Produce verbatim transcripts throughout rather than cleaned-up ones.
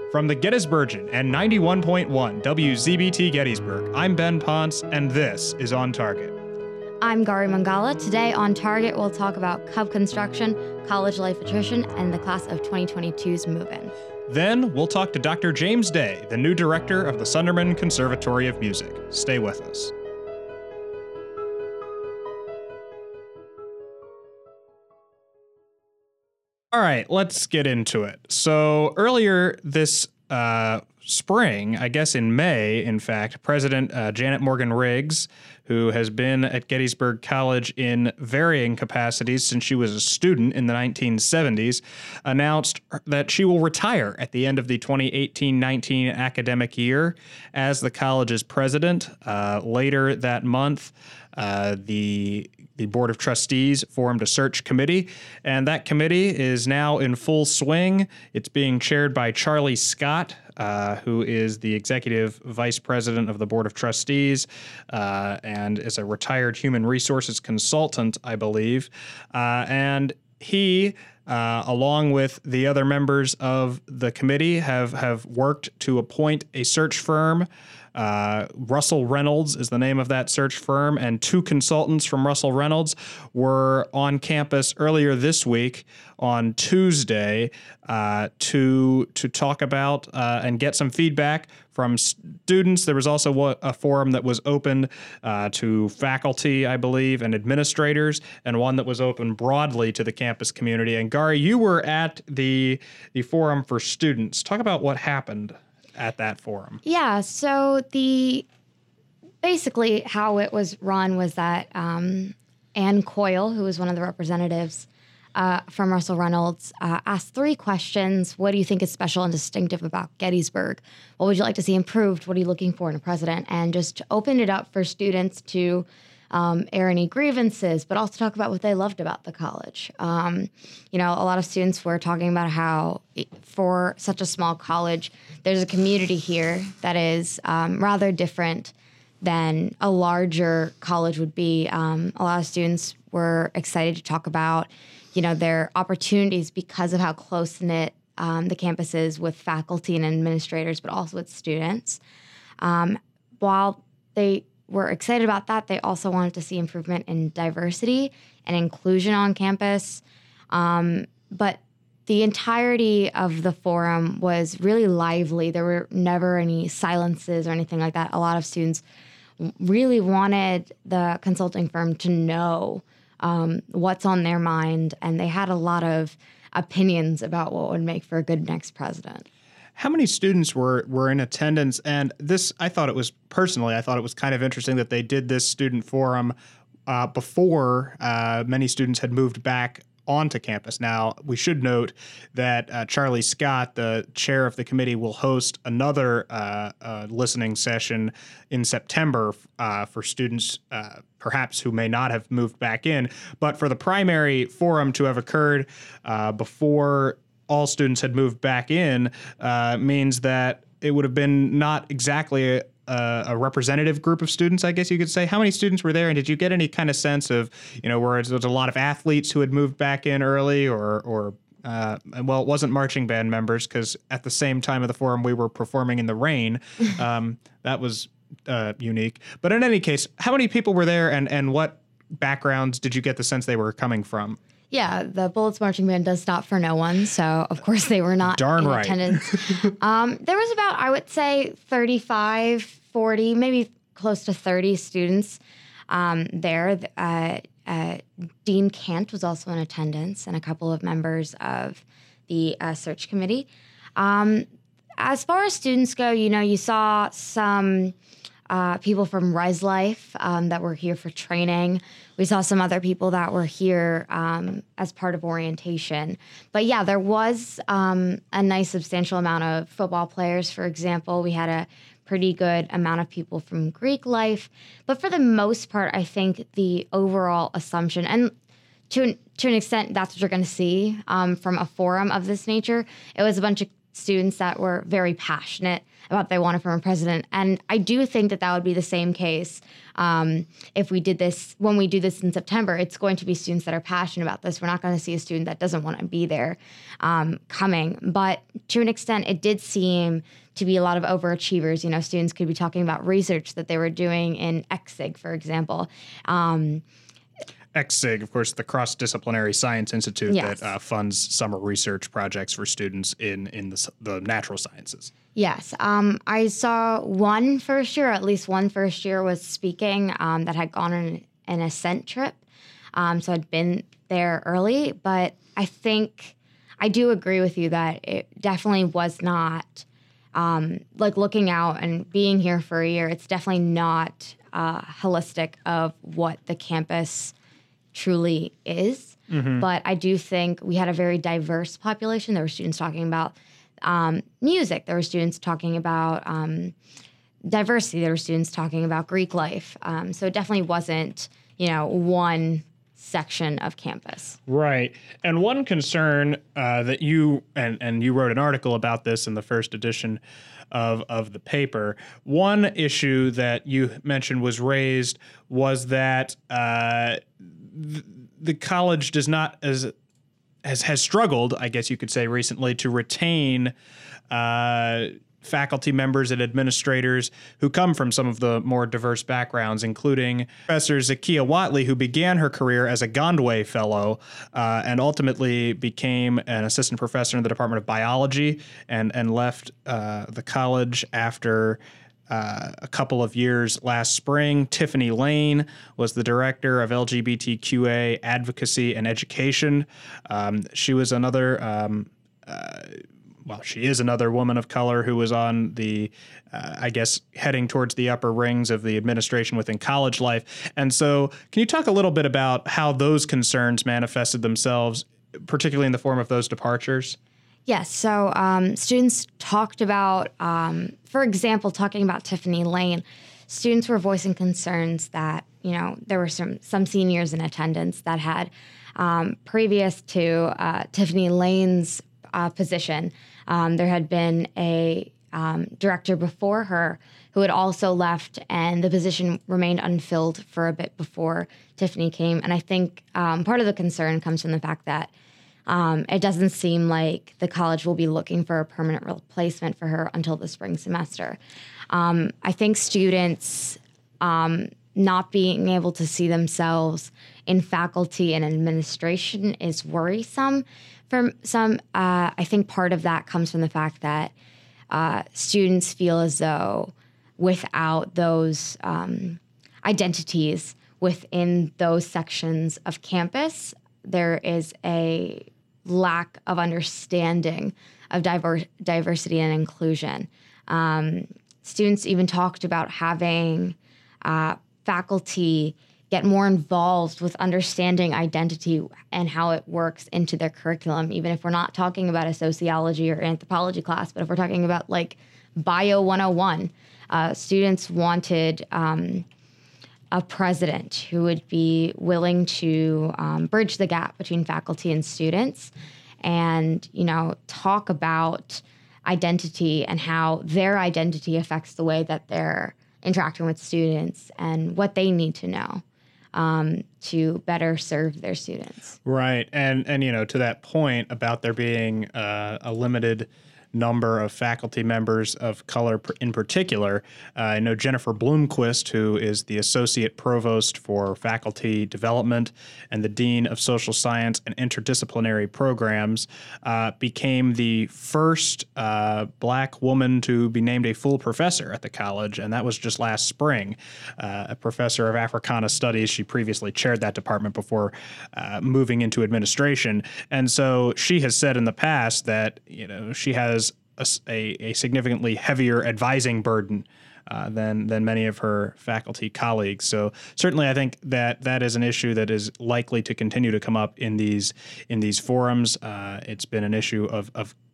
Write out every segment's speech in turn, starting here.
From the Gettysburgian and ninety-one point one W Z B T Gettysburg, I'm Ben Ponce, and this is On Target. I'm Gari Mangala. Today on Target, we'll talk about Cub construction, college life attrition, and the class of twenty twenty-two's move-in. Then we'll talk to Doctor James Day, the new director of the Sunderman Conservatory of Music. Stay with us. All right, let's get into it. So earlier this uh, spring, I guess in May, in fact, President uh, Janet Morgan Riggs, who has been at Gettysburg College in varying capacities since she was a student in the nineteen seventies, announced that she will retire at the end of the twenty eighteen nineteen academic year as the college's president. Uh, later that month, uh, the The Board of Trustees formed a search committee, and that committee is now in full swing. It's being chaired by Charlie Scott, uh, who is the executive vice president of the Board of Trustees uh, and is a retired human resources consultant, I believe. Uh, and he, uh, along with the other members of the committee, have, have worked to appoint a search firm. Uh, Russell Reynolds is the name of that search firm, and two consultants from Russell Reynolds were on campus earlier this week on Tuesday uh, to to talk about uh, and get some feedback from students. There was also a forum that was open uh, to faculty, I believe, and administrators, and one that was open broadly to the campus community. And Gari, you were at the the forum for students. Talk about what happened at that forum. Yeah, so the basically how it was run was that um, Ann Coyle, who was one of the representatives uh, from Russell Reynolds, uh, asked three questions. What do you think is special and distinctive about Gettysburg? What would you like to see improved? What are you looking for in a president? And just opened it up for students to Um, air any grievances, but also talk about what they loved about the college. Um, you know, a lot of students were talking about how for such a small college, there's a community here that is um, rather different than a larger college would be. Um, a lot of students were excited to talk about, you know, their opportunities because of how close-knit um, the campus is with faculty and administrators, but also with students. Um, while they were excited about that, they also wanted to see improvement in diversity and inclusion on campus. Um, but the entirety of the forum was really lively. There were never any silences or anything like that. A lot of students really wanted the consulting firm to know um, what's on their mind, and they had a lot of opinions about what would make for a good next president. How many students were, were in attendance? And this, I thought it was, personally, I thought it was kind of interesting that they did this student forum uh, before uh, many students had moved back onto campus. Now, we should note that uh, Charlie Scott, the chair of the committee, will host another uh, uh, listening session in September uh, for students uh, perhaps who may not have moved back in. But for the primary forum to have occurred uh, before all students had moved back in uh, means that it would have been not exactly a, a, a representative group of students, I guess you could say. How many students were there, and did you get any kind of sense of, you know, where there was a lot of athletes who had moved back in early, or, or uh, well, it wasn't marching band members, because at the same time of the forum we were performing in the rain. Um, that was uh, unique. But in any case, how many people were there, and, and what backgrounds did you get the sense they were coming from? Yeah, the Bullets Marching Band does stop for no one, so of course they were not Darn in right. attendance. um, there was about, I would say, thirty-five, forty, maybe close to thirty students um, there. Uh, uh, Dean Kant was also in attendance, and a couple of members of the uh, search committee. Um, as far as students go, you know, you saw some Uh, people from Res Life um, that were here for training. We saw some other people that were here um, as part of orientation. But yeah, there was um, a nice substantial amount of football players, for example. We had a pretty good amount of people from Greek Life. But for the most part, I think the overall assumption, and to an, to an extent, that's what you're going to see um, from a forum of this nature, it was a bunch of students that were very passionate about what they wanted from a president. And I do think that that would be the same case um, if we did this, when we do this in September. It's going to be students that are passionate about this. We're not going to see a student that doesn't want to be there um, coming. But to an extent, it did seem to be a lot of overachievers. You know, students could be talking about research that they were doing in X S I G, for example. Um, X S I G, of course, the Cross-Disciplinary Science Institute Yes. that uh, funds summer research projects for students in, in the, s- the natural sciences. Yes. Um, I saw one first year, at least one first year was speaking um, that had gone on an ascent trip. Um, so I'd been there early, but I think I do agree with you that it definitely was not um, like looking out and being here for a year. It's definitely not uh, holistic of what the campus truly is. Mm-hmm. But I do think we had a very diverse population. There were students talking about um, music. There were students talking about um, diversity. There were students talking about Greek life. Um, so it definitely wasn't, you know, one section of campus. Right. And one concern uh, that you, and, and you wrote an article about this in the first edition of, of the paper, one issue that you mentioned was raised was that uh, th- the college does not, as has, has struggled, I guess you could say recently, to retain uh, faculty members and administrators who come from some of the more diverse backgrounds, including Professor Zakiya Whatley, who began her career as a Gondway Fellow uh, and ultimately became an assistant professor in the Department of Biology and, and left uh, the college after Uh, a couple of years last spring. Tiffany Lane was the director of L G B T Q A advocacy and education. Um, she was another, um, uh, well, she is another woman of color who was on the, uh, I guess, heading towards the upper rings of the administration within college life. And so can you talk a little bit about how those concerns manifested themselves, particularly in the form of those departures? Yes. So um, students talked about, um, for example, talking about Tiffany Lane, students were voicing concerns that, you know, there were some, some seniors in attendance that had, um, previous to uh, Tiffany Lane's uh, position, um, there had been a um, director before her who had also left, and the position remained unfilled for a bit before Tiffany came. And I think um, part of the concern comes from the fact that Um, it doesn't seem like the college will be looking for a permanent replacement for her until the spring semester. Um, I think students um, not being able to see themselves in faculty and administration is worrisome. For some, uh, I think part of that comes from the fact that uh, students feel as though without those um, identities within those sections of campus, there is a lack of understanding of diver- diversity and inclusion. Um, students even talked about having uh, faculty get more involved with understanding identity and how it works into their curriculum, even if we're not talking about a sociology or anthropology class, but if we're talking about like Bio one oh one, uh, students wanted um, a president who would be willing to um, bridge the gap between faculty and students and, you know, talk about identity and how their identity affects the way that they're interacting with students and what they need to know um, to better serve their students. Right. And, and you know, to that point about there being uh, a limited number of faculty members of color in particular. Uh, I know Jennifer Bloomquist, who is the Associate Provost for Faculty Development and the Dean of Social Science and Interdisciplinary Programs, uh, became the first uh, Black woman to be named a full professor at the college, and that was just last spring. Uh, a professor of Africana Studies. She previously chaired that department before uh, moving into administration. And so she has said in the past that, you know, she has A, a, a significantly heavier advising burden uh, than than many of her faculty colleagues. So certainly, I think that that is an issue that is likely to continue to come up in these in these forums. Uh, it's been an issue of of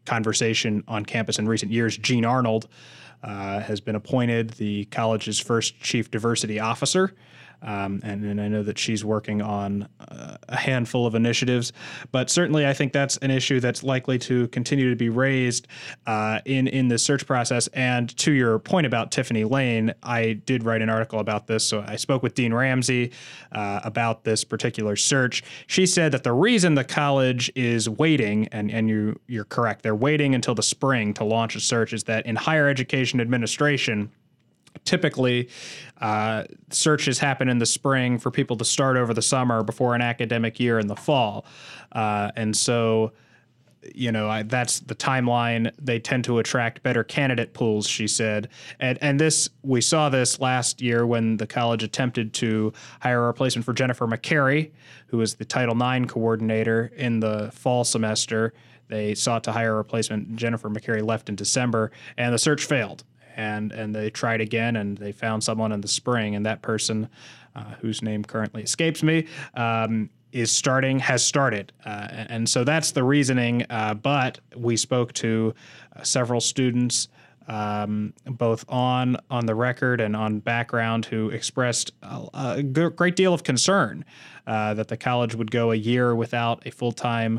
conversation on campus in recent years. Jean Arnold uh, has been appointed the college's first chief diversity officer. Um, and, and I know that she's working on uh, a handful of initiatives, but certainly I think that's an issue that's likely to continue to be raised uh, in in the search process. And to your point about Tiffany Lane, I did write an article about this. So I spoke with Dean Ramsey uh, about this particular search. She said that the reason the college is waiting, and and you you're correct, they're waiting until the spring to launch a search, is that in higher education administration, typically, uh, searches happen in the spring for people to start over the summer before an academic year in the fall. Uh, and so, you know, I, that's the timeline. They tend to attract better candidate pools, she said. And and this, we saw this last year when the college attempted to hire a replacement for Jennifer McCary, who was the Title nine coordinator in the fall semester. They sought to hire a replacement. Jennifer McCary left in December, and the search failed. And and they tried again, and they found someone in the spring. And that person, uh, whose name currently escapes me, um, is starting, has started. Uh, and, and so that's the reasoning. Uh, but we spoke to uh, several students, um, both on on the record and on background, who expressed a, a g- great deal of concern uh, that the college would go a year without a full-time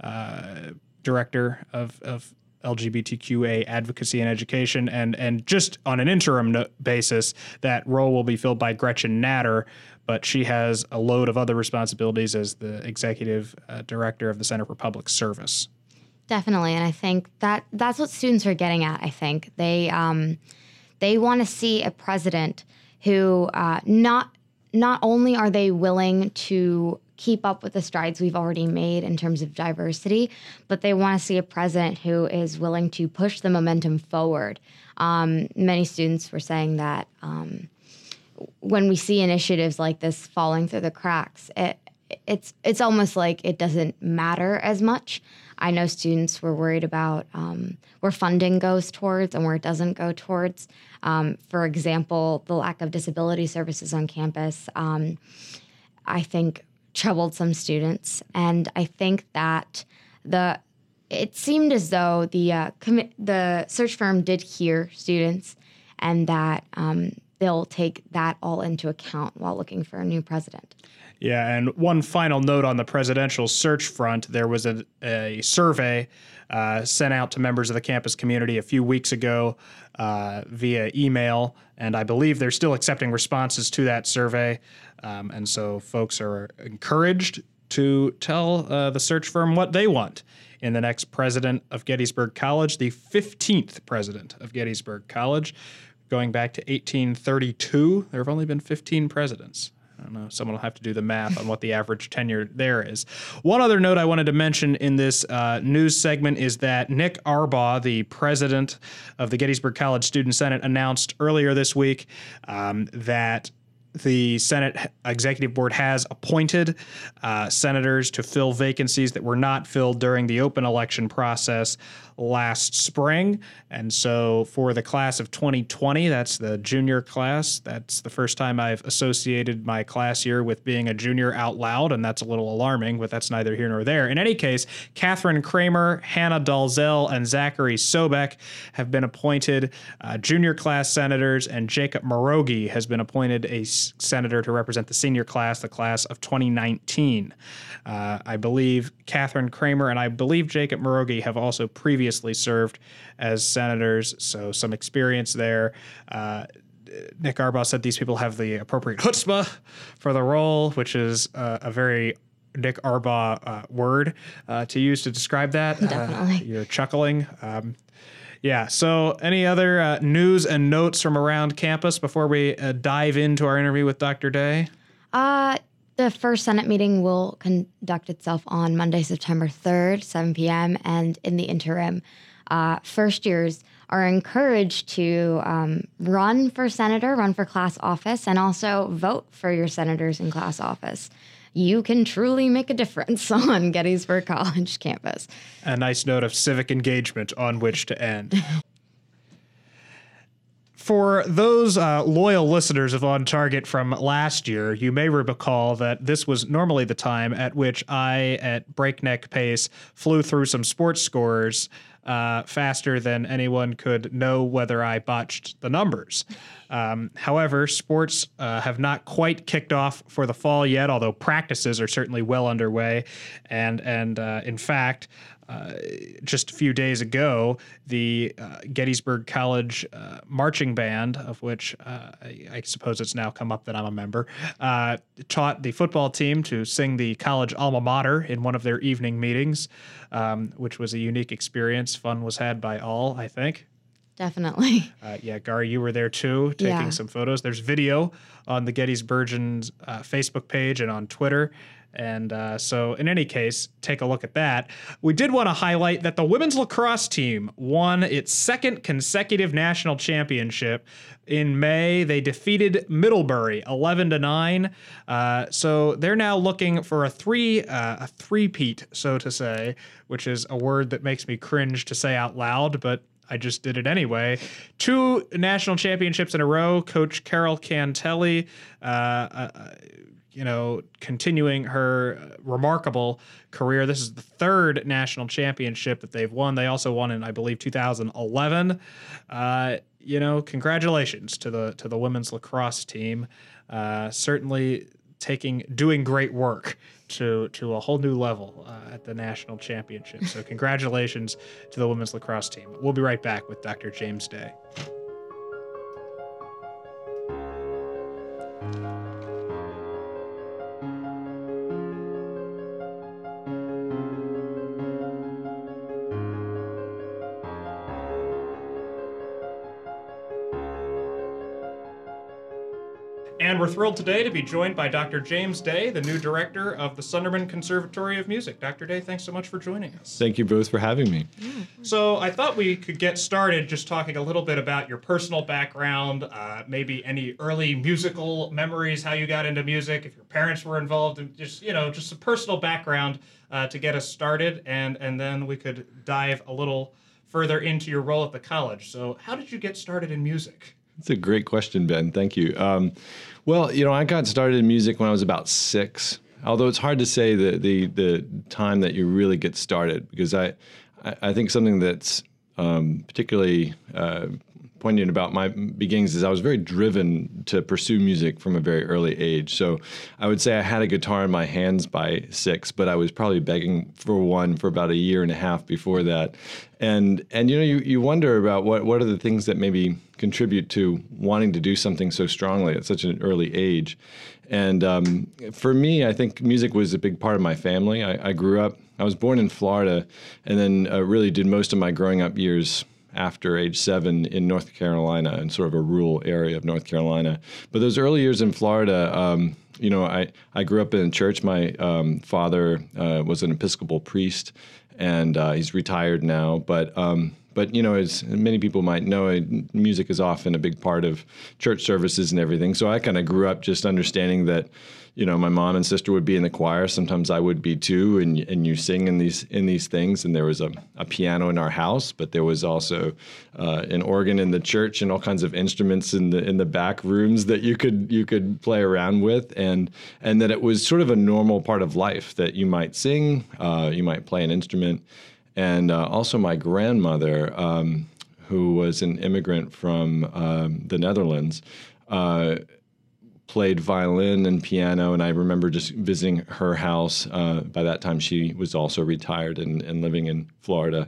uh, director of of L G B T Q A advocacy and education, and and just on an interim no- basis, that role will be filled by Gretchen Natter, but she has a load of other responsibilities as the executive uh, director of the Center for Public Service. Definitely, and I think that that's what students are getting at. I think they um, they want to see a president who uh, not not only are they willing to keep up with the strides we've already made in terms of diversity, but they want to see a president who is willing to push the momentum forward. Um, many students were saying that um, when we see initiatives like this falling through the cracks, it, it's it's almost like it doesn't matter as much. I know students were worried about um, where funding goes towards and where it doesn't go towards. Um, for example, the lack of disability services on campus, um, I think, troubled some students, and I think that the it seemed as though the uh, commi- the search firm did hear students, and that um, they'll take that all into account while looking for a new president. Yeah, and one final note on the presidential search front: there was a, a survey uh, sent out to members of the campus community a few weeks ago uh, via email, and I believe they're still accepting responses to that survey. Um, and so folks are encouraged to tell uh, the search firm what they want in the next president of Gettysburg College, the fifteenth president of Gettysburg College. Going back to eighteen thirty-two, there have only been fifteen presidents. I don't know, someone will have to do the math on what the average tenure there is. One other note I wanted to mention in this uh, news segment is that Nick Arbaugh, the president of the Gettysburg College Student Senate, announced earlier this week um, that the Senate Executive Board has appointed uh, senators to fill vacancies that were not filled during the open election process last spring. And so for the class of twenty twenty, that's the junior class. That's the first time I've associated my class year with being a junior out loud, and that's a little alarming, but that's neither here nor there. In any case, Catherine Kramer, Hannah Dalzell, and Zachary Sobek have been appointed uh, junior class senators, and Jacob Morogi has been appointed a s- senator to represent the senior class, the class of twenty nineteen. Uh, I believe Catherine Kramer and I believe Jacob Morogi have also previously served as senators, so some experience there. Uh, Nick Arbaugh said these people have the appropriate chutzpah for the role, which is uh, a very Nick Arbaugh uh, word uh, to use to describe that. Definitely. Uh, you're chuckling. Um, yeah, so any other uh, news and notes from around campus before we uh, dive into our interview with Doctor Day? Uh, the first Senate meeting will conduct itself on Monday, September third, seven p.m., and in the interim, uh, first years are encouraged to um, run for senator, run for class office, and also vote for your senators in class office. You can truly make a difference on Gettysburg College campus. A nice note of civic engagement on which to end. For those uh, loyal listeners of On Target from last year, you may recall that this was normally the time at which I, at breakneck pace, flew through some sports scores uh, faster than anyone could know whether I botched the numbers. Um, however, sports uh, have not quite kicked off for the fall yet, although practices are certainly well underway. And, and uh, in fact, Uh, just a few days ago, the uh, Gettysburg College uh, marching band, of which uh, I, I suppose it's now come up that I'm a member, uh, taught the football team to sing the college alma mater in one of their evening meetings, um, which was a unique experience. Fun was had by all, I think. Definitely. Uh, yeah, Gar, you were there too, taking Yeah. some photos. There's video on the Gettysburgians uh, Facebook page and on Twitter. And uh, so in any case, take a look at that. We did want to highlight that the women's lacrosse team won its second consecutive national championship. In May, they defeated Middlebury eleven to nine. Uh, so they're now looking for a three uh, a three-peat, so to say, which is a word that makes me cringe to say out loud, but I just did it anyway. Two national championships in a row. Coach Carol Cantelli, uh, uh, you know, continuing her remarkable career. This is the third national championship that they've won. They also won in, I believe, two thousand eleven. Uh, you know, congratulations to the to the women's lacrosse team. Uh, certainly taking doing great work to to a whole new level uh, at the national championship. So congratulations to the women's lacrosse team. We'll be right back with Doctor James Day. And we're thrilled today to be joined by Doctor James Day, the new director of the Sunderman Conservatory of Music. Doctor Day, thanks so much for joining us. Thank you both for having me. So I thought we could get started just talking a little bit about your personal background, uh, maybe any early musical memories, how you got into music, if your parents were involved, and just, you know, just a personal background uh, to get us started, and, and then we could dive a little further into your role at the college. So how did you get started in music? That's a great question, Ben. Thank you. Um, well, you know, I got started in music when I was about six, although it's hard to say the the, the time that you really get started, because I, I, I think something that's um, particularly uh, poignant about my beginnings is I was very driven to pursue music from a very early age. So I would say I had a guitar in my hands by six, but I was probably begging for one for about a year and a half before that. And and you know, you, you wonder about what, what are the things that maybe contribute to wanting to do something so strongly at such an early age. And um, for me, I think music was a big part of my family. I, I grew up, I was born in Florida, and then uh, really did most of my growing up years after age seven in North Carolina, in sort of a rural area of North Carolina. But those early years in Florida, um, you know, I, I grew up in a church. My um, father uh, was an Episcopal priest, and uh, he's retired now. But um, But, you know, as many people might know, music is often a big part of church services and everything. So I kind of grew up just understanding that, you know, my mom and sister would be in the choir. Sometimes I would be too, and and you sing in these in these things. And there was a, a piano in our house, but there was also uh, an organ in the church and all kinds of instruments in the in the back rooms that you could you could play around with, and and that it was sort of a normal part of life that you might sing, uh, you might play an instrument. And uh, also my grandmother, um, who was an immigrant from um, the Netherlands, uh, played violin and piano. And I remember just visiting her house. Uh, by that time, she was also retired and, and living in Florida.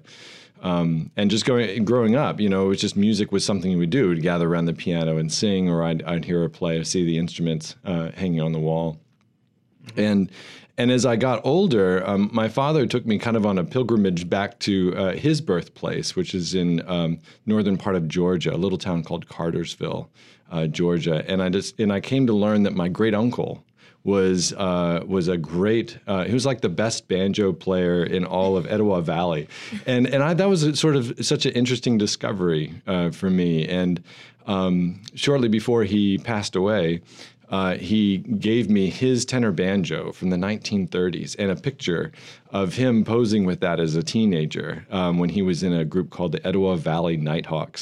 Um, and just going, growing up, you know, it was just music was something we would do. We'd gather around the piano and sing, or I'd, I'd hear her play, or see the instruments uh, hanging on the wall. Mm-hmm. And And as I got older, um, my father took me kind of on a pilgrimage back to uh, his birthplace, which is in um, northern part of Georgia, a little town called Cartersville, uh, Georgia. And I just and I came to learn that my great uncle was uh, was a great. Uh, he was like the best banjo player in all of Etowah Valley, and and I, that was a sort of such an interesting discovery uh, for me. And um, shortly before he passed away, Uh, he gave me his tenor banjo from the nineteen thirties and a picture of him posing with that as a teenager um, when he was in a group called the Etowah Valley Nighthawks.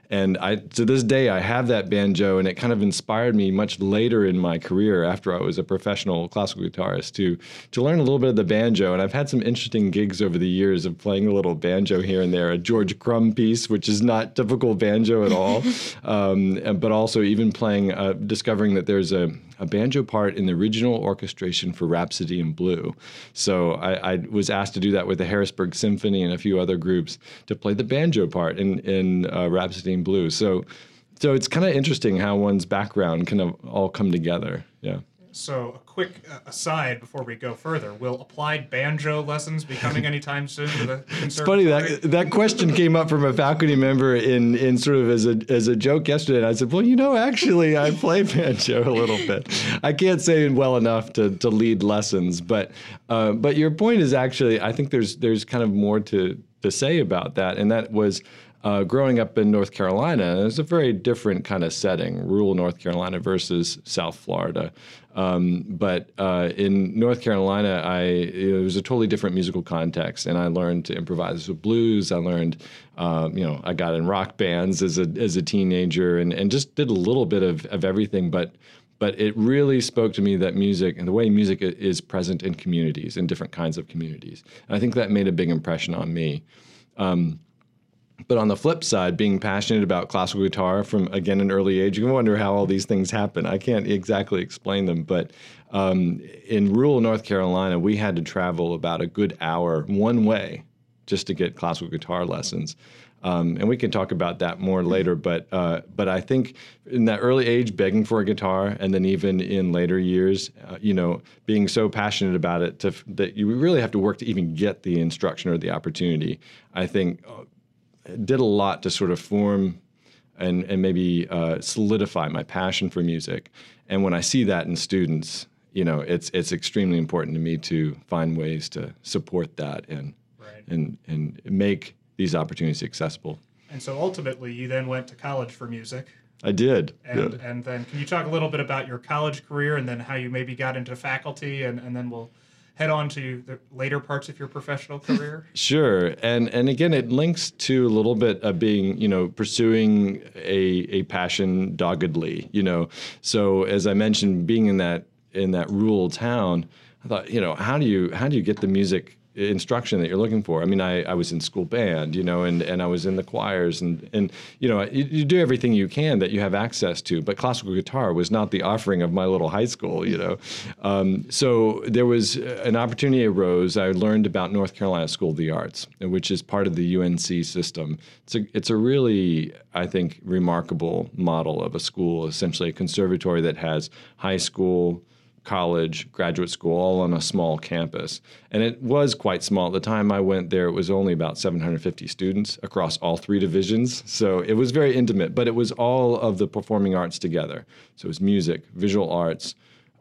And I, to this day, I have that banjo, and it kind of inspired me much later in my career after I was a professional classical guitarist to to learn a little bit of the banjo. And I've had some interesting gigs over the years of playing a little banjo here and there, a George Crumb piece, which is not typical banjo at all, um, but also even playing, uh, discovering that there's a, a banjo part in the original orchestration for Rhapsody in Blue. So I, I was asked to do that with the Harrisburg Symphony and a few other groups to play the banjo part in, in uh, Rhapsody in Blue. So, so it's kind of interesting how one's background can all come together. Yeah. So a quick uh, aside before we go further, will applied banjo lessons be coming anytime soon to the conservatory? It's funny that that question came up from a faculty member in, in sort of as a as a joke yesterday, and I said, well, you know, actually, I play banjo a little bit. I can't say it well enough to to lead lessons, but uh, but your point is actually, I think there's there's kind of more to to say about that, and that was. Uh, growing up in North Carolina, it was a very different kind of setting, rural North Carolina versus South Florida. Um, but uh, in North Carolina, I it was a totally different musical context, and I learned to improvise with blues. I learned, um, you know, I got in rock bands as a as a teenager, and, and just did a little bit of, of everything. But but it really spoke to me that music and the way music is present in communities, in different kinds of communities. And I think that made a big impression on me. Um, But on the flip side, being passionate about classical guitar from, again, an early age, you can wonder how all these things happen. I can't exactly explain them, but um, in rural North Carolina, we had to travel about a good hour one way just to get classical guitar lessons. Um, and we can talk about that more later, but uh, but I think in that early age, begging for a guitar, and then even in later years, uh, you know, being so passionate about it to, that you really have to work to even get the instruction or the opportunity, I think uh, did a lot to sort of form and, and maybe uh, solidify my passion for music. And when I see that in students, you know, it's it's extremely important to me to find ways to support that and right. and and make these opportunities accessible. And so ultimately, you then went to college for music. I did. And yeah. and then can you talk a little bit about your college career and then how you maybe got into faculty, and, and then we'll head on to the later parts of your professional career? Sure. And and again, it links to a little bit of being, you know, pursuing a a passion doggedly, you know. So as I mentioned, being in that in that rural town, I thought, you know, how do you how do you get the music instruction that you're looking for? I mean, I, I was in school band, you know, and, and I was in the choirs, and, and you know, you, you do everything you can that you have access to, but classical guitar was not the offering of my little high school, you know. Um, so there was an opportunity arose. I learned about North Carolina School of the Arts, which is part of the U N C system. It's a, it's a really, I think, remarkable model of a school, essentially a conservatory that has high school, college, graduate school, all on a small campus. And it was quite small. At the time I went there, it was only about seven hundred fifty students across all three divisions. So it was very intimate, but it was all of the performing arts together. So it was music, visual arts,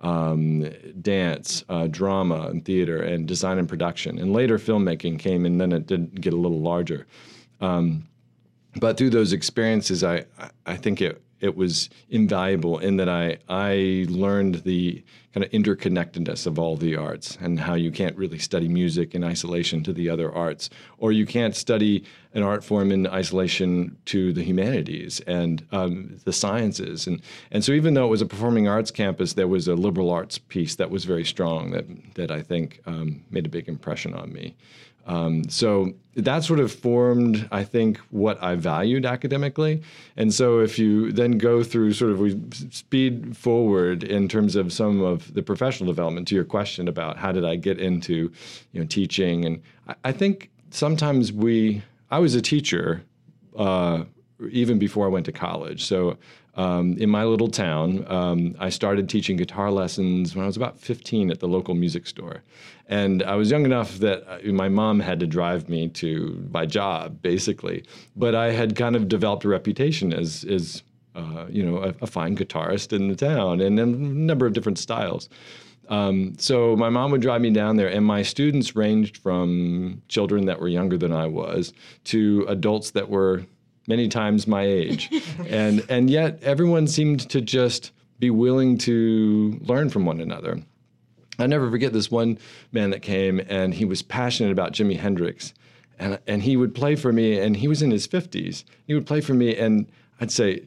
um, dance, uh, drama, and theater, and design and production. And later filmmaking came, and then it did get a little larger. Um, but through those experiences, I, I think it It was invaluable in that I I learned the kind of interconnectedness of all the arts and how you can't really study music in isolation to the other arts, or you can't study an art form in isolation to the humanities and um, the sciences. And and so even though it was a performing arts campus, there was a liberal arts piece that was very strong that, that I think um, made a big impression on me. Um, so that sort of formed, I think, what I valued academically. And so if you then go through sort of, we speed forward in terms of some of the professional development to your question about how did I get into, you know, teaching. And I, I think sometimes we, I was a teacher uh, even before I went to college. So um, in my little town, um, I started teaching guitar lessons when I was about fifteen at the local music store. And I was young enough that my mom had to drive me to my job, basically. But I had kind of developed a reputation as, as uh, you know, a, a fine guitarist in the town, and a number of different styles. Um, so my mom would drive me down there, and my students ranged from children that were younger than I was to adults that were many times my age. and and yet everyone seemed to just be willing to learn from one another. I never forget this one man that came, and he was passionate about Jimi Hendrix. And, and he would play for me, and he was in his fifties. He would play for me, and I'd say,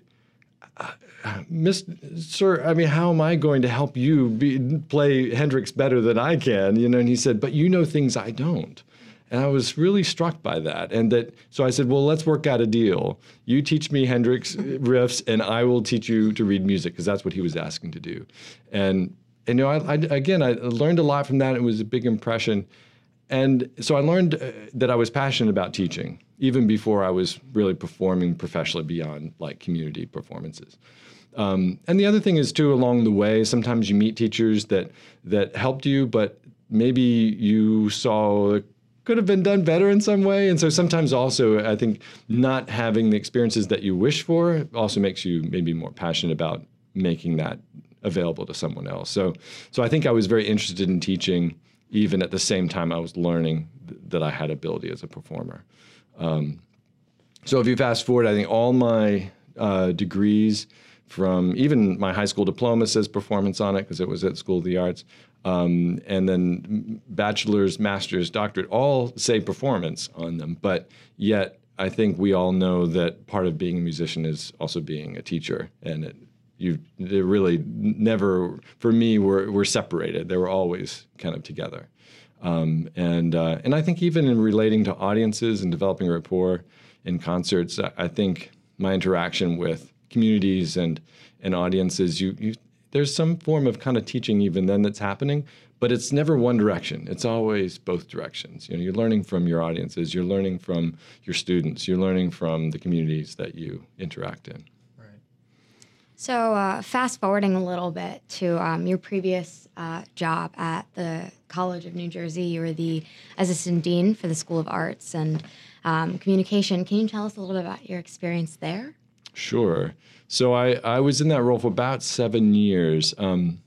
Miss Sir, I mean, how am I going to help you be, play Hendrix better than I can? You know, and he said, but you know things I don't. And I was really struck by that. And that, so I said, well, let's work out a deal. You teach me Hendrix riffs, and I will teach you to read music, because that's what he was asking to do. And, and you know, I, I, again, I learned a lot from that. It was a big impression. And so I learned uh, that I was passionate about teaching, even before I was really performing professionally beyond like community performances. Um, and the other thing is too, along the way, sometimes you meet teachers that that helped you, but maybe you saw it could have been done better in some way. And so sometimes also, I think not having the experiences that you wish for also makes you maybe more passionate about making that available to someone else. So, so I think I was very interested in teaching, even at the same time I was learning th- that I had ability as a performer. Um, so if you fast forward, I think all my uh, degrees, from even my high school diploma says performance on it because it was at School of the Arts, um, and then bachelor's, master's, doctorate, all say performance on them. But yet I think we all know that part of being a musician is also being a teacher, and it, you they really never, for me, were were separated. They were always kind of together. Um, and uh, and I think even in relating to audiences and developing rapport in concerts, I, I think my interaction with communities and and audiences, you, you there's some form of kind of teaching even then that's happening, but it's never one direction. It's always both directions. You know, you're learning from your audiences, you're learning from your students, you're learning from the communities that you interact in. So uh, fast forwarding a little bit to um, your previous uh, job at the College of New Jersey, you were the assistant dean for the School of Arts and um, Communication. Can you tell us a little bit about your experience there? Sure. So I, I was in that role for about seven years. Um,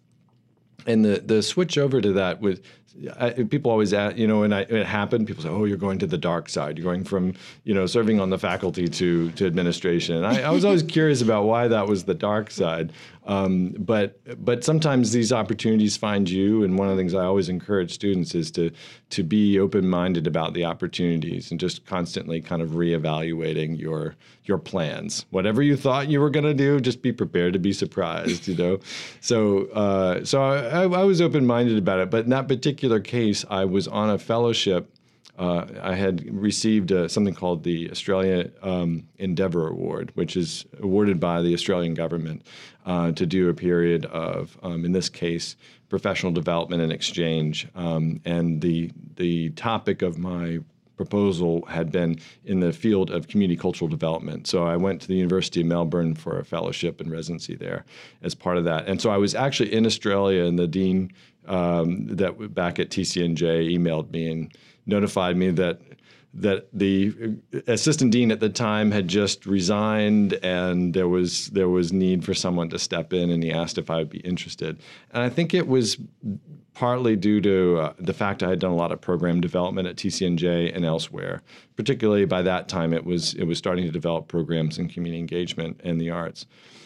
and the, the switch over to that was, I, people always ask, you know, when I, it happened, people say, oh, you're going to the dark side. You're going from, you know, serving on the faculty to, to administration. And I, I was always curious about why that was the dark side. Um, but but sometimes these opportunities find you. And one of the things I always encourage students is to to be open-minded about the opportunities and just constantly kind of reevaluating your your plans. Whatever you thought you were going to do, just be prepared to be surprised, you know. So uh, so I, I was open-minded about it. But in that particular case, I was on a fellowship. Uh, I had received uh, something called the Australia um, Endeavour Award, which is awarded by the Australian government uh, to do a period of, um, in this case, professional development and exchange. Um, and the the topic of my proposal had been in the field of community cultural development. So I went to the University of Melbourne for a fellowship and residency there as part of that. And so I was actually in Australia, and the dean um, that back at T C N J emailed me and notified me that that the assistant dean at the time had just resigned, and there was there was need for someone to step in, and he asked if I would be interested. And I think it was partly due to uh, the fact I had done a lot of program development at T C N J and elsewhere. Particularly by that time, it was it was starting to develop programs in community engagement and the arts.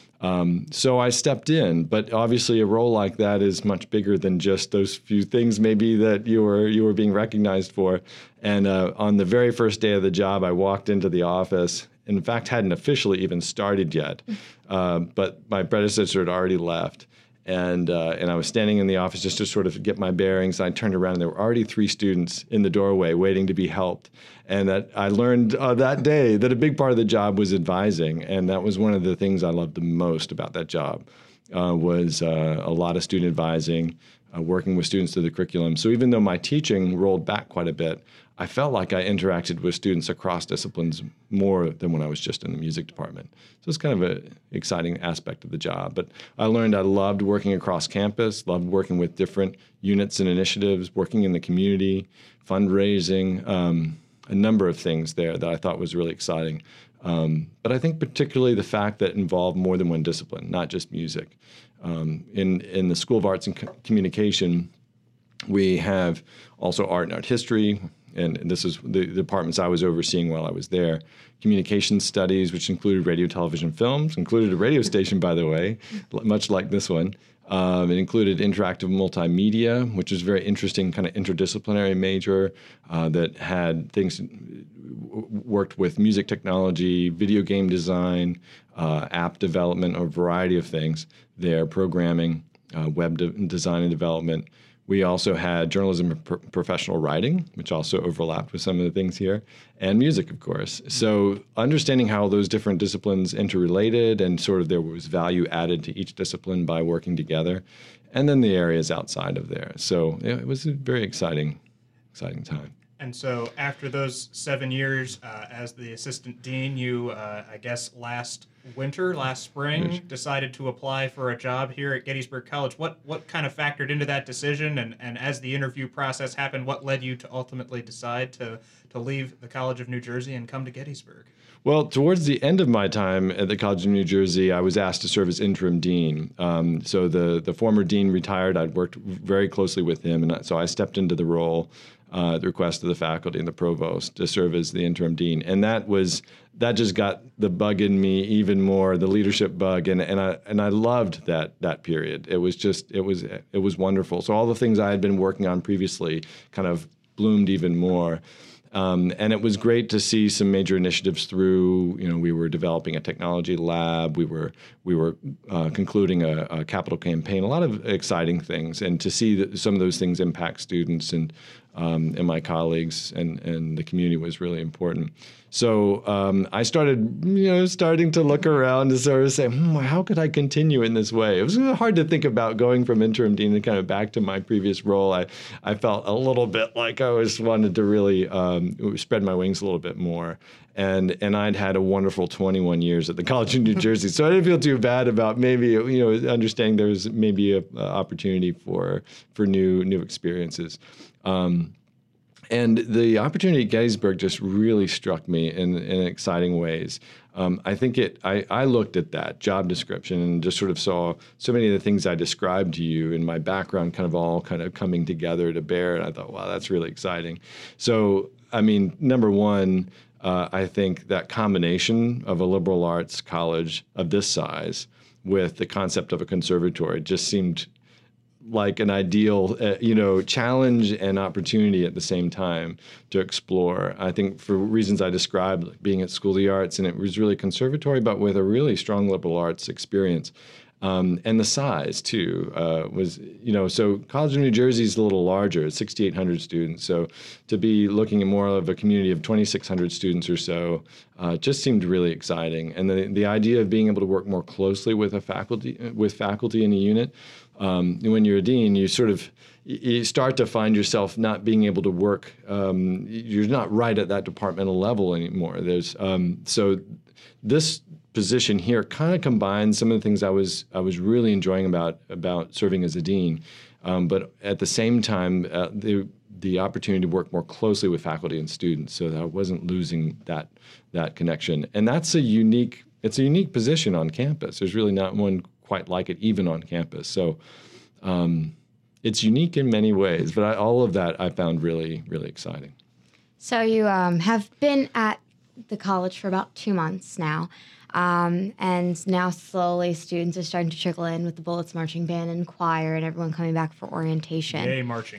Um, so I stepped in, but obviously a role like that is much bigger than just those few things maybe that you were you were being recognized for. And uh, on the very first day of the job, I walked into the office. In fact, hadn't officially even started yet, uh, but my predecessor had already left. And uh, and I was standing in the office just to sort of get my bearings. And I turned around, and there were already three students in the doorway waiting to be helped. And that I learned uh, that day that a big part of the job was advising, and that was one of the things I loved the most about that job. Uh, was uh, a lot of student advising, uh, working with students through the curriculum. So even though my teaching rolled back quite a bit, I felt like I interacted with students across disciplines more than when I was just in the music department. So it's kind of an exciting aspect of the job. But I learned I loved working across campus, loved working with different units and initiatives, working in the community, fundraising, um, a number of things there that I thought was really exciting. Um, but I think particularly the fact that it involved more than one discipline, not just music. Um, in, in the School of Arts and Co- Communication, we have also art and art history, and this is the, the departments I was overseeing while I was there. Communication studies, which included radio, television, films, included a radio station, by the way, much like this one. Um, it included interactive multimedia, which was a very interesting kind of interdisciplinary major uh, that had things worked with music technology, video game design, uh, app development, a variety of things there, programming, uh, web de- design and development. We also had journalism and pro- professional writing, which also overlapped with some of the things here, and music, of course. So understanding how those different disciplines interrelated and sort of there was value added to each discipline by working together, and then the areas outside of there. So yeah, it was a very exciting, exciting time. And so after those seven years uh, as the assistant dean, you, uh, I guess, last winter, last spring, yes. decided to apply for a job here at Gettysburg College. What what kind of factored into that decision? And, and as the interview process happened, what led you to ultimately decide to, to leave the College of New Jersey and come to Gettysburg? Well, towards the end of my time at the College of New Jersey, I was asked to serve as interim dean. Um, so the, the former dean retired. I'd worked very closely with him, and so I stepped into the role uh, at the request of the faculty and the provost to serve as the interim dean. And that was that just got the bug in me even more, the leadership bug, and and I and I loved that that period. It was just it was it was wonderful. So all the things I had been working on previously kind of bloomed even more. Um, and it was great to see some major initiatives through. You know, we were developing a technology lab. We were we were uh, concluding a, a capital campaign. A lot of exciting things, and to see that some of those things impact students and um, and my colleagues and and the community was really important. So um, I started, you know, starting to look around to sort of say, hmm, how could I continue in this way? It was hard to think about going from interim dean and kind of back to my previous role. I, I felt a little bit like I was wanted to really um, spread my wings a little bit more. And and I'd had a wonderful twenty-one years at the College of New Jersey, so I didn't feel too bad about maybe, you know, understanding there was maybe a, a opportunity for for new new experiences. Um, And the opportunity at Gettysburg just really struck me in, in exciting ways. Um, I think it. I, I looked at that job description and just sort of saw so many of the things I described to you in my background kind of all kind of coming together to bear. And I thought, wow, that's really exciting. So, I mean, number one, uh, I think that combination of a liberal arts college of this size with the concept of a conservatory just seemed like an ideal, uh, you know, challenge and opportunity at the same time to explore. I think for reasons I described, like being at School of the Arts, and it was really conservatory, but with a really strong liberal arts experience. Um, and the size, too, uh, was, you know, so College of New Jersey is a little larger, it's sixty-eight hundred students. So to be looking at more of a community of twenty-six hundred students or so uh, just seemed really exciting. And the, the idea of being able to work more closely with a faculty, with faculty in a unit, um, when you're a dean, you sort of, you start to find yourself not being able to work, um, you're not right at that departmental level anymore. There's, um, so this position here kind of combines some of the things I was I was really enjoying about about serving as a dean, um, but at the same time uh, the the opportunity to work more closely with faculty and students, so that I wasn't losing that that connection. And that's a unique it's a unique position on campus. There's really not one quite like it, even on campus. So um, it's unique in many ways, but I, all of that I found really really exciting. So you um, have been at the college for about two months now. Um, and now slowly students are starting to trickle in with the Bullets Marching Band and choir and everyone coming back for orientation. Yay, marching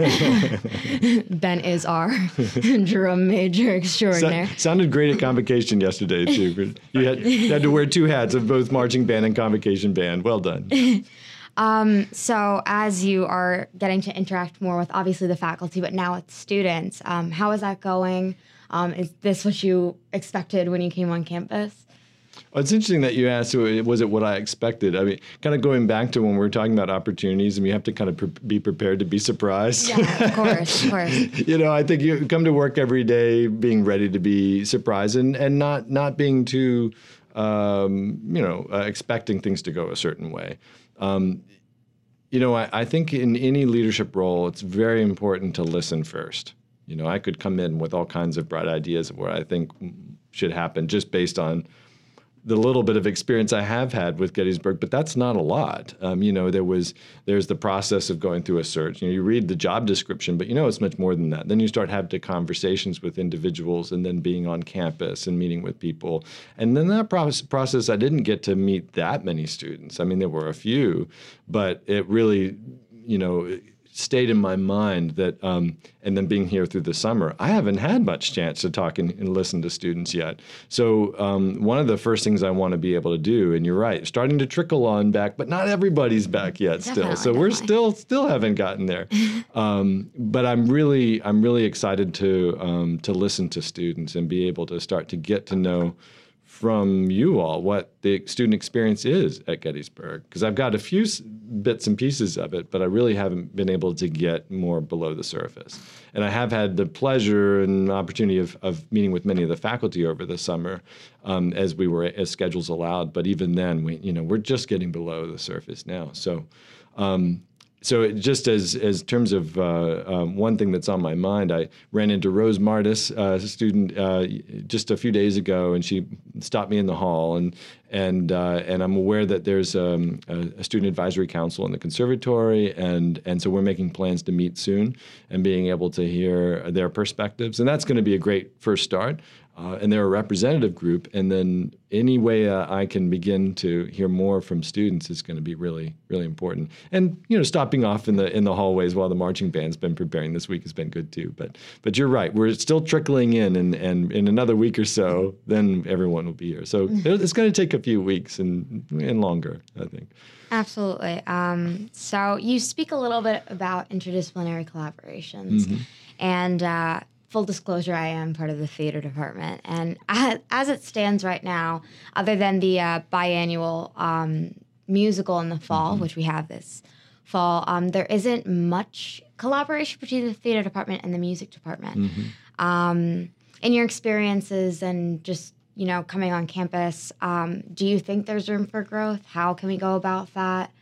band. Ben is our drum major extraordinaire. So, sounded great at convocation yesterday, too. You had, you had to wear two hats of both marching band and convocation band. Well done. Um, so as you are getting to interact more with obviously the faculty, but now with students, um, how is that going? Um, is this what you expected when you came on campus? Well, it's interesting that you asked, was it what I expected? I mean, kind of going back to when we were talking about opportunities, and we have to kind of pre- be prepared to be surprised. Yeah, of course, of course. You know, I think you come to work every day being ready to be surprised and, and not, not being too, um, you know, uh, expecting things to go a certain way. Um, you know, I, I think in any leadership role, it's very important to listen first. You know, I could come in with all kinds of bright ideas of what I think should happen just based on the little bit of experience I have had with Gettysburg, but that's not a lot. Um, you know, there was there's the process of going through a search. You know, you read the job description, but you know it's much more than that. Then you start having conversations with individuals, and then being on campus and meeting with people. And then that process, process, I didn't get to meet that many students. I mean, there were a few, but it really, you know, stayed in my mind that, um, and then being here through the summer, I haven't had much chance to talk and, and listen to students yet. So um, one of the first things I want to be able to do, and you're right, starting to trickle on back, but not everybody's back yet Definitely, still. So we're definitely. still still haven't gotten there. um, but I'm really I'm really excited to um, to listen to students and be able to start to get to know from you all what the student experience is at Gettysburg, because I've got a few s- bits and pieces of it, but I really haven't been able to get more below the surface. And I have had the pleasure and opportunity of, of meeting with many of the faculty over the summer um, as we were as schedules allowed. But even then, we you know we're just getting below the surface now. So. Um, So it, just as as terms of uh, um, one thing that's on my mind, I ran into Rose Martis, uh, a student, uh, just a few days ago, and she stopped me in the hall, and and uh, and I'm aware that there's um, a, a student advisory council in the conservatory, and and so we're making plans to meet soon and being able to hear their perspectives, and that's going to be a great first start. Uh, and they're a representative group, and then any way uh, I can begin to hear more from students is going to be really, really important. And you know, stopping off in the in the hallways while the marching band's been preparing this week has been good too. But but you're right, we're still trickling in, and and in another week or so, then everyone will be here. So it's going to take a few weeks and and longer, I think. Absolutely. Um, so you speak a little bit about interdisciplinary collaborations, Mm-hmm. and uh, full disclosure, I am part of the theater department. And as, as it stands right now, other than the uh, biannual um, musical in the fall, Mm-hmm. which we have this fall, um, there isn't much collaboration between the theater department and the music department. Mm-hmm. Um, in your experiences and just, you know, coming on campus, um, do you think there's room for growth? How can we go about that?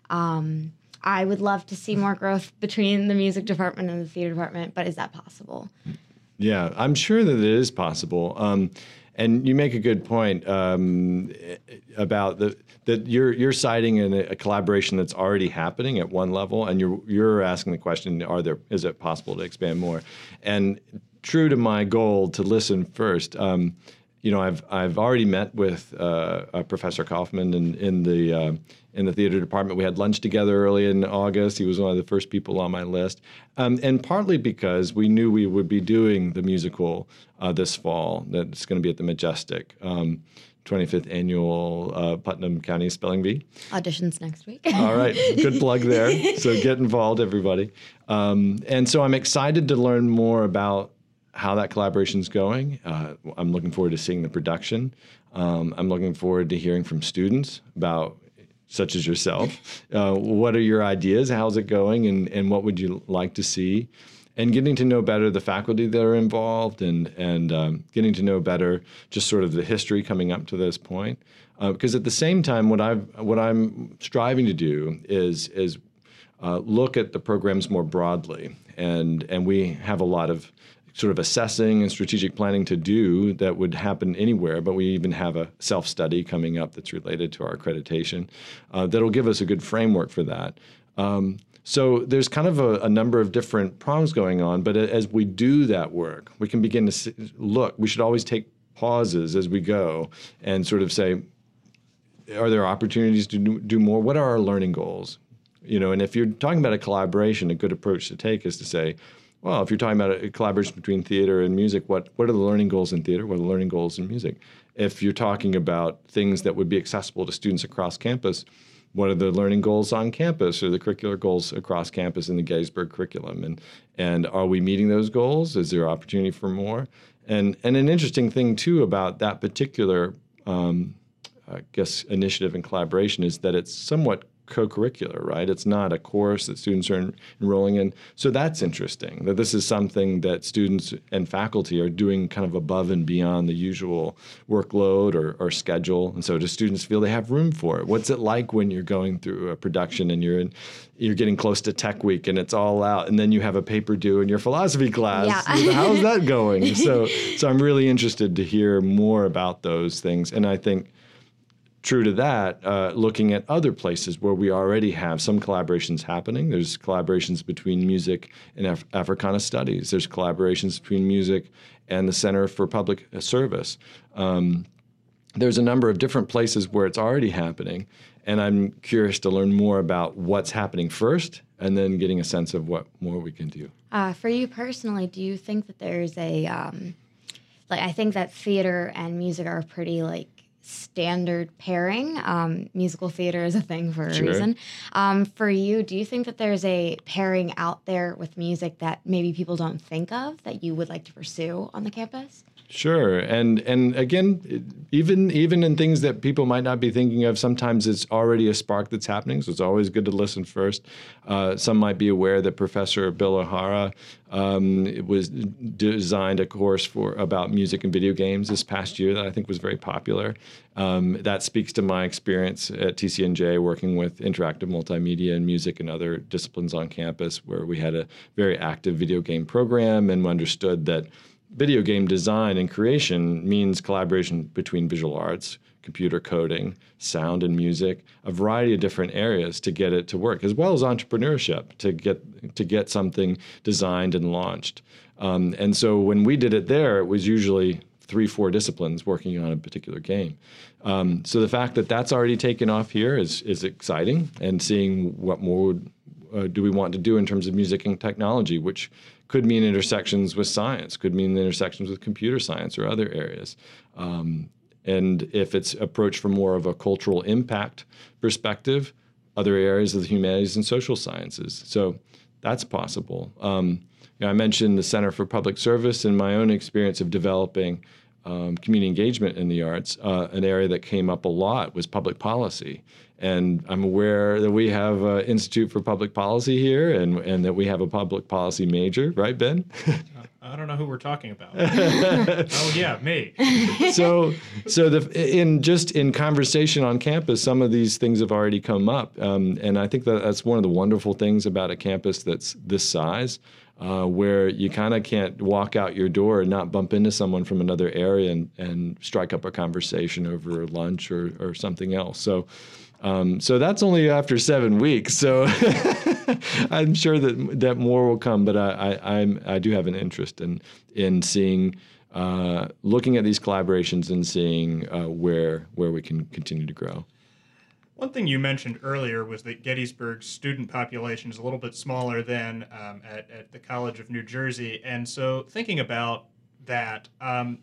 Um, I would love to see more growth between the music department and the theater department, but is that possible? Yeah, I'm sure that it is possible. Um, and you make a good point um, about the that you're you're citing in a, a collaboration that's already happening at one level, and you're you're asking the question: Are there is it possible to expand more? And true to my goal to listen first. Um, You know, I've I've already met with uh, uh, Professor Kaufman in in the uh, in the theater department. We had lunch together early in August. He was one of the first people on my list, um, and partly because we knew we would be doing the musical uh, this fall. That's going to be at the Majestic, um, twenty-fifth annual uh, Putnam County Spelling Bee. Auditions next week. All right, good plug there. So get involved, everybody. Um, and so I'm excited to learn more about how that collaboration's going. Uh, I'm looking forward to seeing the production. Um, I'm looking forward to hearing from students about, such as yourself, uh, what are your ideas? How's it going? And, and what would you like to see? And getting to know better the faculty that are involved, and, and um, getting to know better just sort of the history coming up to this point. Uh, because at the same time, what, I've, what I'm striving to do is, is uh, look at the programs more broadly. And, and we have a lot of sort of assessing and strategic planning to do that would happen anywhere, but we even have a self-study coming up that's related to our accreditation uh, that'll give us a good framework for that. Um, so there's kind of a, a number of different prongs going on, but as we do that work, we can begin to see, look, we should always take pauses as we go and sort of say, are there opportunities to do, do more? What are our learning goals? You know, and if you're talking about a collaboration, a good approach to take is to say, well, if you're talking about a collaboration between theater and music, what, what are the learning goals in theater? What are the learning goals in music? If you're talking about things that would be accessible to students across campus, what are the learning goals on campus or the curricular goals across campus in the Gettysburg curriculum? And, and are we meeting those goals? Is there opportunity for more? And, and an interesting thing, too, about that particular, um, I guess, initiative and collaboration is that it's somewhat co-curricular, right? It's not a course that students are en- enrolling in. So that's interesting, that this is something that students and faculty are doing kind of above and beyond the usual workload or, or schedule. And so do students feel they have room for it? What's it like when you're going through a production and you're in, you're getting close to Tech Week and it's all out, and then you have a paper due in your philosophy class? Yeah. You know, how's that going? So, so I'm really interested to hear more about those things. And I think true to that, uh, looking at other places where we already have some collaborations happening. There's collaborations between music and Af- Africana Studies. There's collaborations between music and the Center for Public Service. Um, there's a number of different places where it's already happening, and I'm curious to learn more about what's happening first and then getting a sense of what more we can do. Uh, for you personally, do you think that there's a, um, like, I think that theater and music are pretty, like, standard pairing. Um, musical theater is a thing for a Sure. reason. Um, for you, do you think that there's a pairing out there with music that maybe people don't think of that you would like to pursue on the campus? Sure, and and again, even even in things that people might not be thinking of, sometimes it's already a spark that's happening. So it's always good to listen first. Uh, some might be aware that Professor Bill O'Hara um, was designed a course for about music and video games this past year that I think was very popular. Um, that speaks to my experience at T C N J working with interactive multimedia and music and other disciplines on campus, where we had a very active video game program and understood that video game design and creation means collaboration between visual arts, computer coding, sound and music, a variety of different areas to get it to work, as well as entrepreneurship to get to get something designed and launched. Um, and so when we did it there, it was usually three, four disciplines working on a particular game. Um, so the fact that that's already taken off here is is exciting, and seeing what more would, uh, do we want to do in terms of music and technology, which could mean intersections with science, could mean intersections with computer science or other areas. Um, and if it's approached from more of a cultural impact perspective, other areas of the humanities and social sciences. So that's possible. Um, you know, I mentioned the Center for Public Service and my own experience of developing um, community engagement in the arts. Uh, an area that came up a lot was public policy. And I'm aware that we have an Institute for Public Policy here, and, and that we have a public policy major, right, Ben? I don't know who we're talking about. Oh yeah, me. so, so the in just in conversation on campus, some of these things have already come up, um, and I think that that's one of the wonderful things about a campus that's this size, uh, where you kind of can't walk out your door and not bump into someone from another area and, and strike up a conversation over lunch or or something else. So. Um, so that's only after seven weeks. So I'm sure that that more will come. But I, I, I'm I do have an interest in in seeing, uh, looking at these collaborations and seeing uh, where where we can continue to grow. One thing you mentioned earlier was that Gettysburg's student population is a little bit smaller than um, at, at the College of New Jersey. And so thinking about that, um,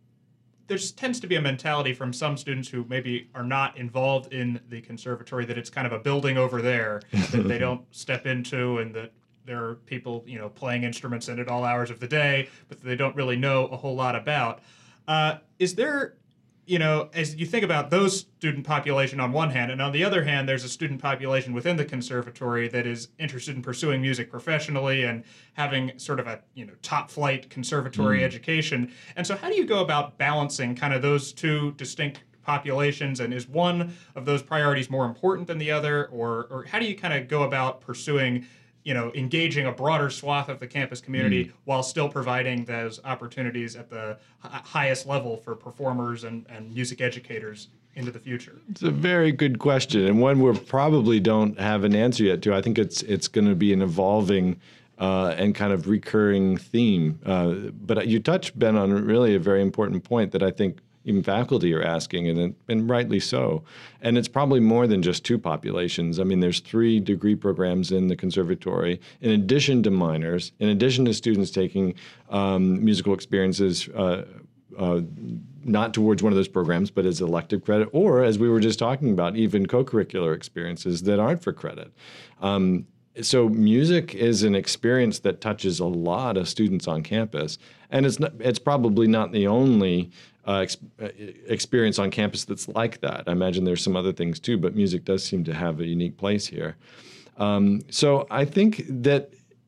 there tends to be a mentality from some students who maybe are not involved in the conservatory that it's kind of a building over there that they don't step into, and that there are people, you know, playing instruments in it all hours of the day, but they don't really know a whole lot about. Uh, is there, you know, as you think about those student population on one hand, and on the other hand, there's a student population within the conservatory that is interested in pursuing music professionally and having sort of a, you know, top flight conservatory mm. education. And so how do you go about balancing kind of those two distinct populations, and is one of those priorities more important than the other, or or how do you kind of go about pursuing, you know, engaging a broader swath of the campus community mm. while still providing those opportunities at the h- highest level for performers and, and music educators into the future? It's a very good question, and one we probably don't have an answer yet to. I think it's it's going to be an evolving uh, and kind of recurring theme. Uh, but you touched, Ben, on really a very important point that I think even faculty are asking, and, and rightly so. And it's probably more than just two populations. I mean, there's three degree programs in the conservatory, in addition to minors, in addition to students taking um, musical experiences uh, uh, not towards one of those programs, but as elective credit, or as we were just talking about, even co-curricular experiences that aren't for credit. Um, So music is an experience that touches a lot of students on campus, and it's not, it's probably not the only uh, ex- experience on campus that's like that. I imagine there's some other things too, but music does seem to have a unique place here. Um, so I think that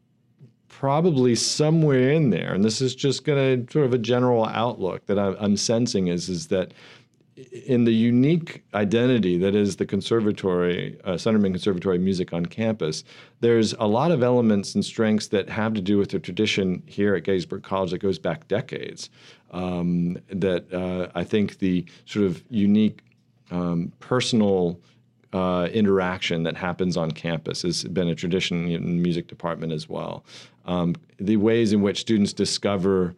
probably somewhere in there, and this is just going to sort of a general outlook that I'm, I'm sensing is is that in the unique identity that is the conservatory, uh, Sunderman Conservatory music on campus, there's a lot of elements and strengths that have to do with the tradition here at Gettysburg College that goes back decades. Um, that uh, I think the sort of unique um, personal uh, interaction that happens on campus. Has been a tradition in the music department as well. Um, the ways in which students discover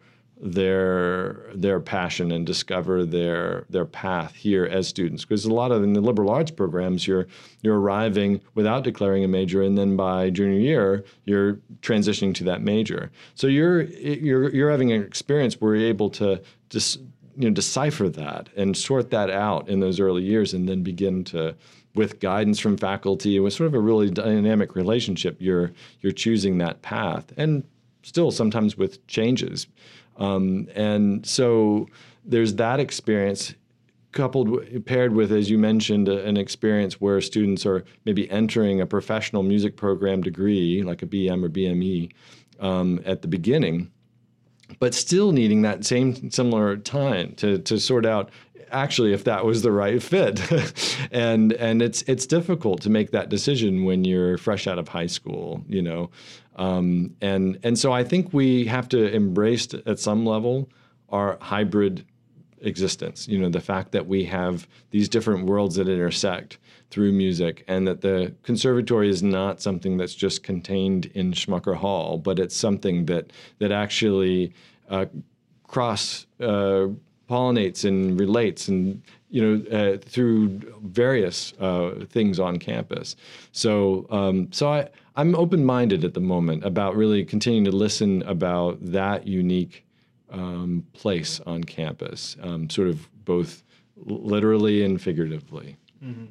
their their passion and discover their their path here as students, because a lot of in the liberal arts programs you're you're arriving without declaring a major, and then by junior year you're transitioning to that major. So you're you're you're having an experience where you're able to just you know decipher that and sort that out in those early years, and then begin to, with guidance from faculty and with sort of a really dynamic relationship, you're you're choosing that path, and still sometimes with changes. Um, and so there's that experience coupled, w- paired with, as you mentioned, a, an experience where students are maybe entering a professional music program degree, like a B M or B M E, um, at the beginning, but still needing that same similar time to to sort out actually if that was the right fit. and and it's it's difficult to make that decision when you're fresh out of high school, you know. Um, and and so I think we have to embrace at some level our hybrid existence. You know, the fact that we have these different worlds that intersect through music, and that the conservatory is not something that's just contained in Schmucker Hall, but it's something that that actually uh, cross uh, pollinates and relates and you know uh, through various uh, things on campus. So um, so I. I'm open-minded at the moment about really continuing to listen about that unique um, place on campus, um, sort of both literally and figuratively. Mm-hmm.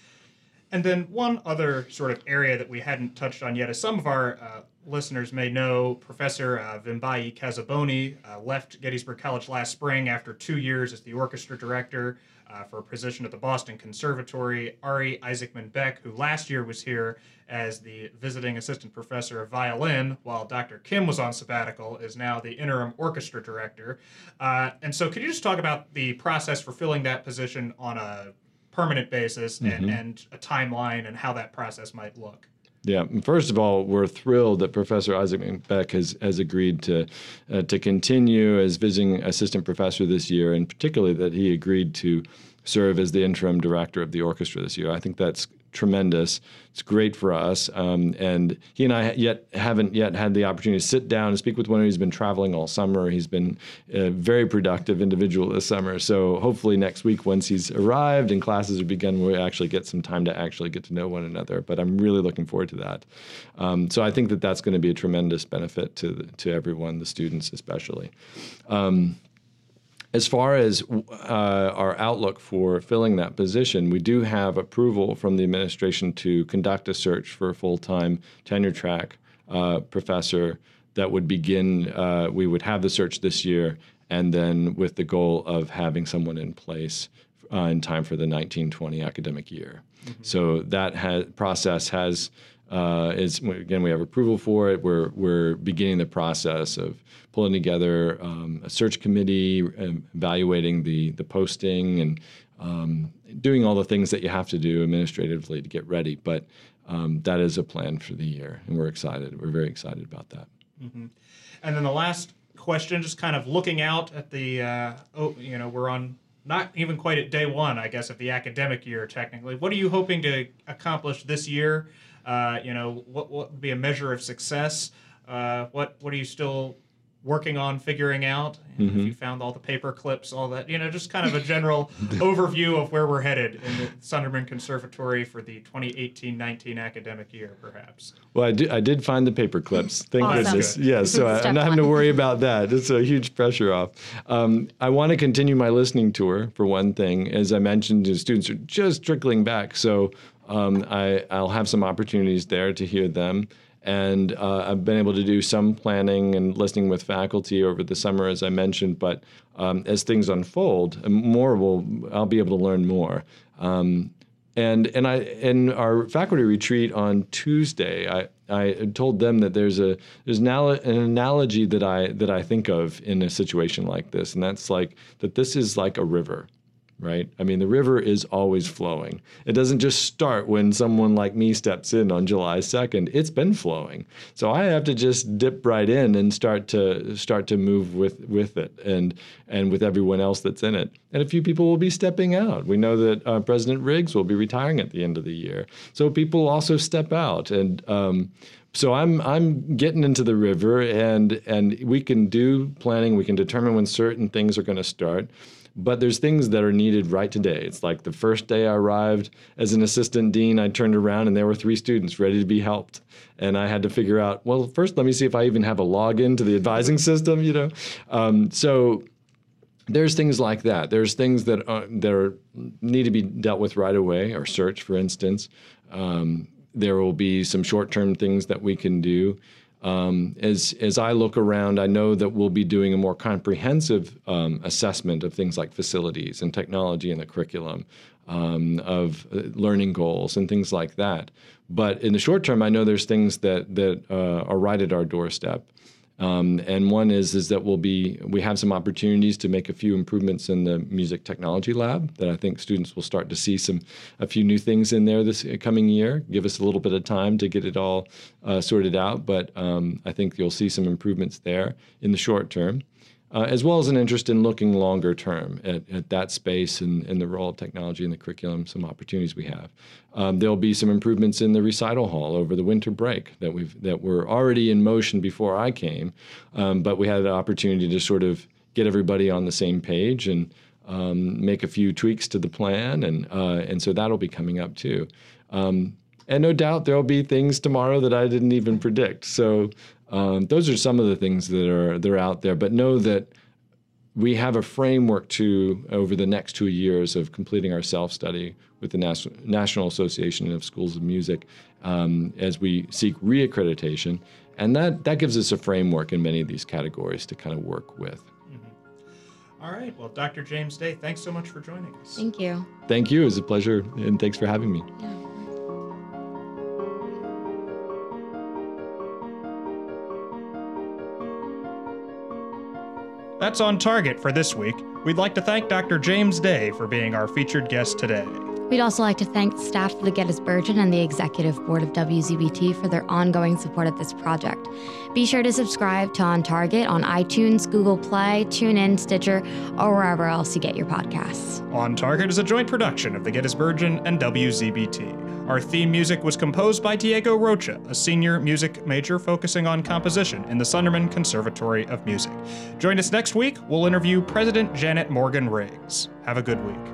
And then one other sort of area that we hadn't touched on yet, as some of our uh, listeners may know, Professor uh, Vimbayi Kazaboni uh, left Gettysburg College last spring after two years as the orchestra director uh, for a position at the Boston Conservatory. Ari Isaacman Beck, who last year was here as the visiting assistant professor of violin, while Doctor Kim was on sabbatical, is now the interim orchestra director. Uh, and so could you just talk about the process for filling that position on a permanent basis and, Mm-hmm. and a timeline and how that process might look? Yeah. First of all, we're thrilled that Professor Isaac Beck has, has agreed to uh, to continue as visiting assistant professor this year, and particularly that he agreed to serve as the interim director of the orchestra this year. I think that's tremendous. It's great for us. Um, and he and I yet haven't yet had the opportunity to sit down and speak with one another. He's been traveling all summer. He's been a very productive individual this summer. So hopefully next week, once he's arrived and classes are begun, we'll actually get some time to actually get to know one another. But I'm really looking forward to that. Um, so I think that that's going to be a tremendous benefit to the, to everyone, the students especially. Um, As far as uh, our outlook for filling that position, we do have approval from the administration to conduct a search for a full-time tenure track uh, professor that would begin, uh, we would have the search this year, and then with the goal of having someone in place uh, in time for the nineteen twenty academic year. Mm-hmm. So that ha- process has, uh, is again, we have approval for it. We're, we're beginning the process of pulling together um, a search committee, um, evaluating the the posting, and um, doing all the things that you have to do administratively to get ready. But um, that is a plan for the year, and we're excited. We're very excited about that. Mm-hmm. And then the last question, just kind of looking out at the, uh, oh, you know, we're on not even quite at day one, I guess, of the academic year technically. What are you hoping to accomplish this year? Uh, you know, what, what would be a measure of success? Uh, what what are you still working on figuring out? You know, Mm-hmm. If you found all the paper clips, all that, you know, just kind of a general overview of where we're headed in the Sunderman Conservatory for the twenty eighteen nineteen academic year, perhaps. Well, I did, I did find the paper clips. Thank Awesome. goodness. Yeah, so I, Step I'm not having to one. worry about that. It's a huge pressure off. Um, I want to continue my listening tour, for one thing. As I mentioned, the students are just trickling back, so um, I, I'll have some opportunities there to hear them. And uh, I've been able to do some planning and listening with faculty over the summer, as I mentioned. But um, as things unfold, more will I'll be able to learn more. Um, and and I in our faculty retreat on Tuesday, I, I told them that there's a there's an, an analogy that I that I think of in a situation like this, and that's like that this is like a river. right? I mean, the river is always flowing. It doesn't just start when someone like me steps in on July second. It's been flowing. So I have to just dip right in and start to start to move with, with it and and with everyone else that's in it. And a few people will be stepping out. We know that uh, President Riggs will be retiring at the end of the year. So people also step out. And um, so I'm I'm getting into the river, and and we can do planning. We can determine when certain things are going to start. But there's things that are needed right today. It's like the first day I arrived as an assistant dean, I turned around and there were three students ready to be helped. And I had to figure out, well, first, let me see if I even have a login to the advising system, you know? Um, so there's things like that. There's things that, are, that are, need to be dealt with right away, or search, for instance. Um, there will be some short-term things that we can do. Um, as as I look around, I know that we'll be doing a more comprehensive um, assessment of things like facilities and technology in the curriculum, um, of uh, learning goals and things like that. But in the short term, I know there's things that that uh, are right at our doorstep. Um, and one is is that we'll be we have some opportunities to make a few improvements in the music technology lab that I think students will start to see some a few new things in there this coming year. Give us a little bit of time to get it all uh, sorted out, but um, I think you'll see some improvements there in the short term, uh, as well as an interest in looking longer term at, at that space and, and the role of technology in the curriculum, some opportunities we have. Um, there'll be some improvements in the recital hall over the winter break that we've that were already in motion before I came, um, but we had an opportunity to sort of get everybody on the same page and um, make a few tweaks to the plan, and uh, and so that'll be coming up too. Um, and no doubt there'll be things tomorrow that I didn't even predict. So um, those are some of the things that are that are out there. But know that we have a framework to over the next two years of completing our self-study with the Nas- National Association of Schools of Music um, as we seek reaccreditation. And that, that gives us a framework in many of these categories to kind of work with. Mm-hmm. All right. Well, Doctor James Day, thanks so much for joining us. Thank you. Thank you. It was a pleasure, and thanks for having me. Yeah. That's On Target for this week. We'd like to thank Doctor James Day for being our featured guest today. We'd also like to thank the staff of the Gettysburgian and the Executive Board of W Z B T for their ongoing support of this project. Be sure to subscribe to On Target on iTunes, Google Play, TuneIn, Stitcher, or wherever else you get your podcasts. On Target is a joint production of the Gettysburgian and W Z B T. Our theme music was composed by Diego Rocha, a senior music major focusing on composition in the Sunderman Conservatory of Music. Join us next week. We'll interview President Janet Morgan Riggs. Have a good week.